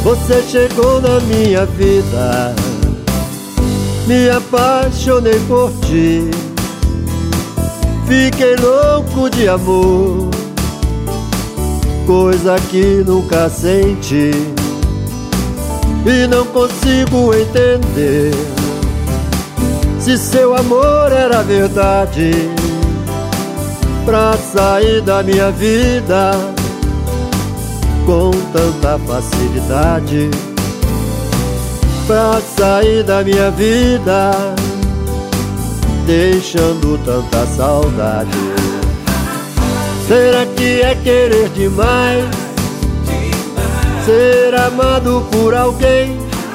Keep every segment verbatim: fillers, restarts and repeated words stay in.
Você chegou na minha vida, me apaixonei por ti, fiquei louco de amor, coisa que nunca senti, e não consigo entender se seu amor era verdade, pra sair da minha vida com tanta facilidade, pra sair da minha vida deixando tanta saudade. Será que é querer demais, ser amado por alguém?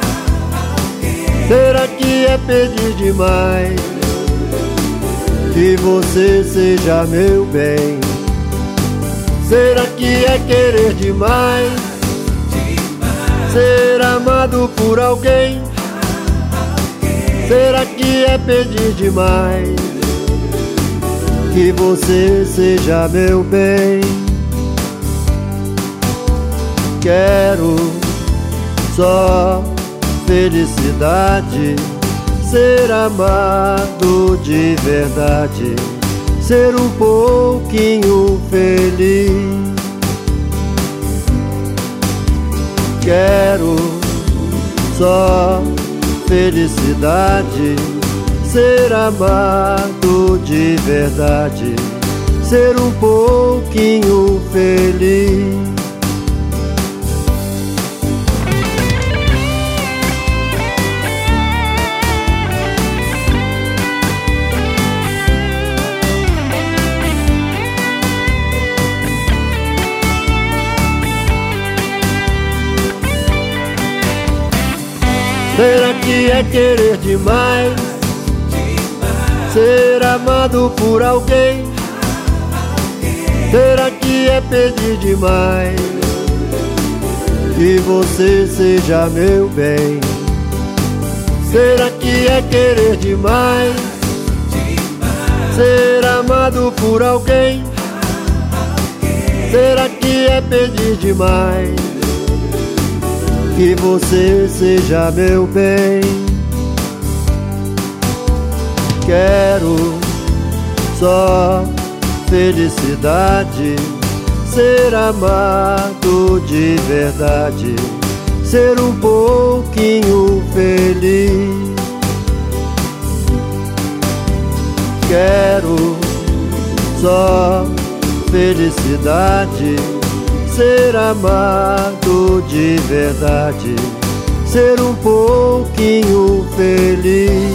Será que é pedir demais que você seja meu bem? Será que é querer demais, ser amado por alguém? Será que é pedir demais que você seja meu bem? Quero só felicidade, ser amado de verdade, ser um pouquinho feliz. Quero só felicidade, ser amado de verdade, ser um pouquinho feliz. Será que é querer demais, ser amado por alguém? Será que é pedir demais que você seja meu bem? Será que é querer demais, ser amado por alguém? Será que é pedir demais que você seja meu bem? Quero só felicidade, ser amado de verdade, ser um pouquinho feliz. Quero só felicidade, ser amado de verdade, ser um pouquinho feliz.